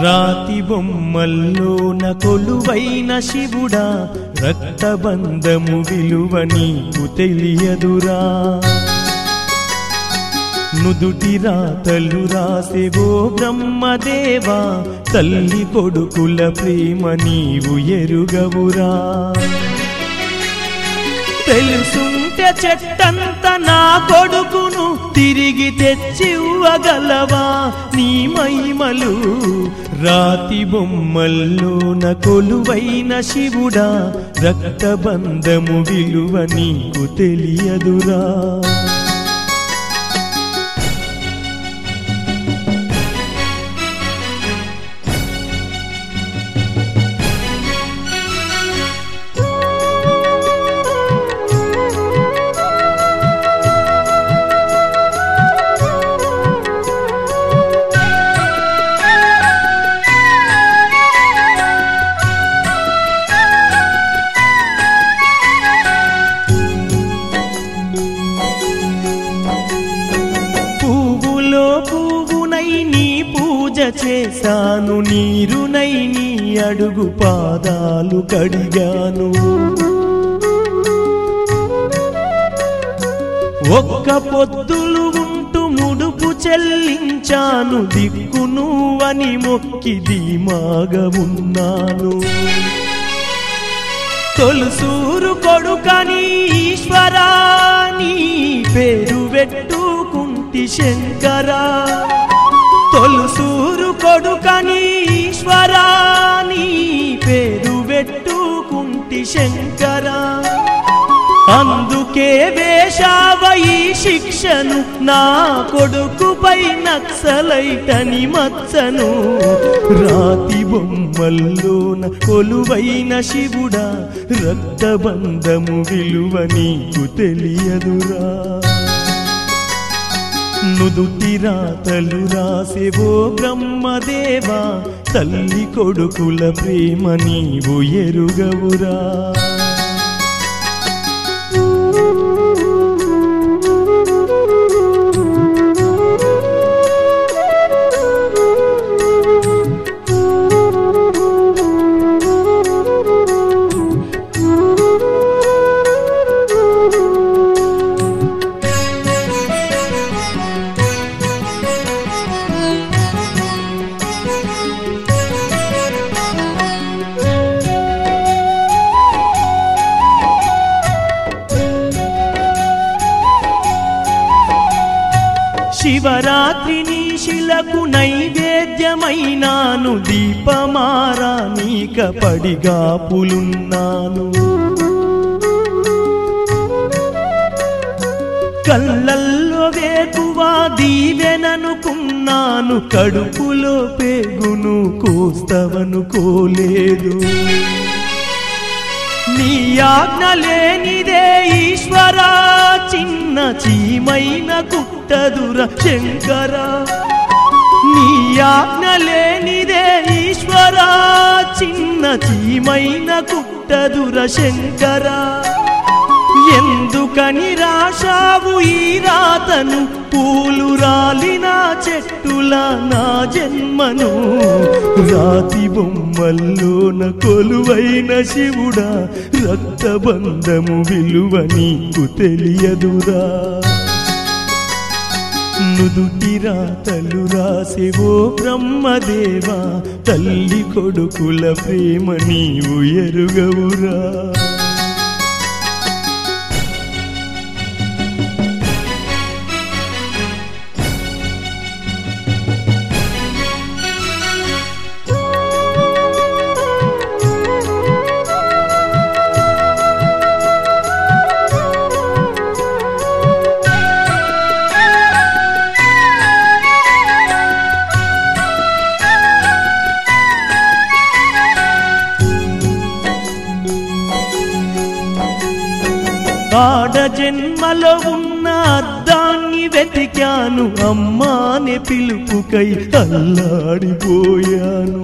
రాతి బొమ్మల్లోన కొలువైన శివుడా, రక్తబంధము విలువ నీకు తెలియదురా. నుదుటి రాతలు రాసేవో బ్రహ్మదేవా, తల్లి కొడుకుల ప్రేమ నీవు ఎరుగవురా. తెలుసుంటే చెట్టంత నా కొడుకును తిరిగి తెచ్చివ్వగలవా నీ మహిమలు. రాతి బొమ్మల్లోన కొలువైన శివుడా, రక్తబంధము విలువ నీకు తెలియదురా. పువ్వునై నీ పూజ చేశాను, నీరునై నీ అడుగు పాదాలు కడిగాను. ఒక్క పొద్దులు ఉంటూ ముడుపు చెల్లించాను, దిక్కు నువ్వని మొక్కి ధీమాగా ఉన్నాను. తొలుసూరు కొడుకని ఈశ్వరా నీ పేరు పెట్టుకుంటి శంకరా. తొలుసూరు కొడుకని ఈశ్వరా నీ పేరు పెట్టుకుంటి శంకరా. అందుకే వేశావ ఈ శిక్షను, నా కొడుకుపై నక్సలైటని మచ్చను. రాతి బొమ్మల్లోన కొలువైన శివుడా, రక్తబంధము విలువ నీకు తెలియదురా. నుదుటి రాతలు రాసేవో బ్రహ్మదేవా, తల్లి కొడుకుల ప్రేమ నీవు ఎరుగవురా. శివరాత్రి నీశిలకు నైవేద్యమైనాను, దీపమారానీక పడిగాపులున్నాను. కళ్ళల్లో వేకువా దీవెననుకున్నాను, కడుపులో పేగును కోస్తవనుకోలేదు. నీ ఆజ్ఞ లేనిదే ఈశ్వరా, చిన్న చీమైన కుట్టదుర శంకరా. నీ ఆజ్ఞ లేనిదే ఈశ్వరా, చిన్న చీమైన కుట్టదుర శంకరా. ఎందుకని రాశావు ఈ రాతను, పూలు రాలిన చెట్టుల నా జన్మను. రాతి బొమ్మల్లోన కొలువైన శివుడా, రక్తబంధము విలువ నీకు తెలియదురా. నుదుటి రాతలు రాసేవో బ్రహ్మదేవా, తల్లి కొడుకుల ప్రేమ నీవు ఎరుగవురా. ఆడ జన్మలో ఉన్న అద్దాన్ని వెతికాను, అమ్మానే పిలుపుకై అల్లాడిపోయాను.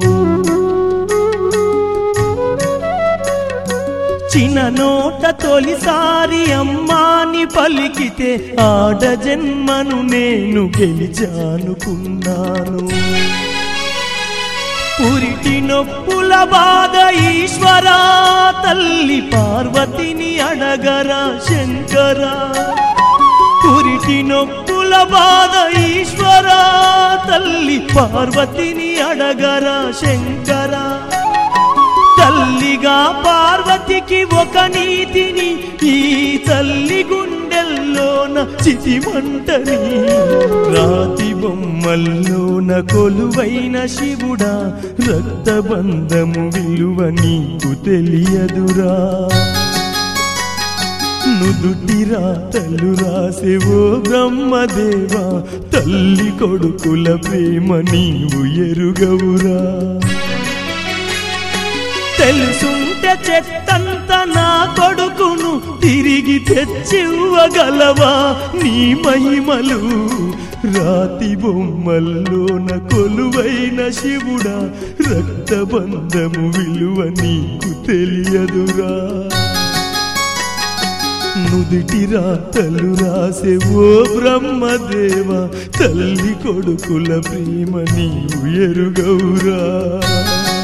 చిన్న నోట తొలిసారి అమ్మాని పలికితే, ఆడ జన్మను నేను గెలిచానుకున్నాను. పురిటి నొప్పుల బాధ ఈశ్వరా తల్లి పార్వతిని అడగరా శంకరా పురిటి నొప్పుల బాధ ఈశ్వరా తల్లి పార్వతిని అడగరా శంకరా తల్లిగా పార్వతికి ఒక నీతిని ఈ తల్లి గుండెల్లోన చితిమంటని రాతి బొమ్మల్లోన కొలువైన శివుడా రక్తబంధము విలువ నీకు తెలియదురా నుదుటి రాతలు రాసేవో బ్రహ్మదేవా తల్లి కొడుకుల ప్రేమ నీవు ఎరుగవురా తెలుసుంటే చెట్టంత నా కొడుకును తిరిగి తెచ్చివ్వగలవా నీ మహిమలు రాతి బొమ్మల్లోన కొలువైన శివుడా రక్తబంధము విలువ నీకు తెలియదురా నుదిటి రాతలు రాసేవో బ్రహ్మదేవా తల్లి కొడుకుల ప్రేమ నీవు ఎరుగవురా